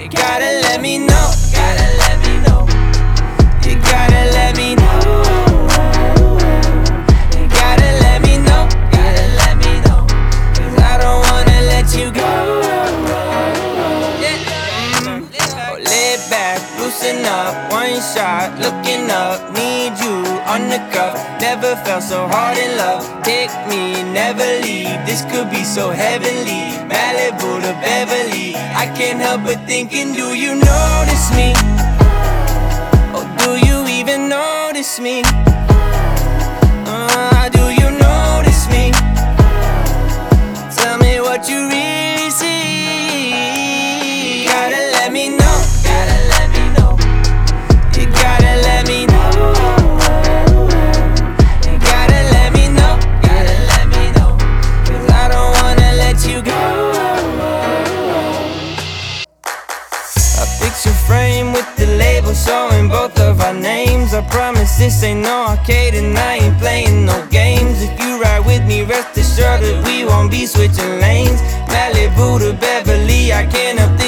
You gotta let me know, gotta let me know. You gotta let me know. You gotta let me know, gotta let me know. 'Cause I don't wanna let you go. Oh, lay back, loosen up, one shot, looking up. Need you on the cuff. Never felt so hard in love. Pick me, never leave. This could be so heavenly. Malibu to Beverly. I can't help but thinking, do you notice me? Or do you even notice me? Do you notice me? Tell me what you really see. Gotta let me know, gotta let me know. You gotta let me know. You gotta let me know, gotta let me know. 'Cause I don't wanna let you go. A picture frame with the label showing both of our names. I promise this ain't no arcade and I ain't playing no games. If you ride with me, rest assured that we won't be switching lanes. Malibu to Beverly, I can't help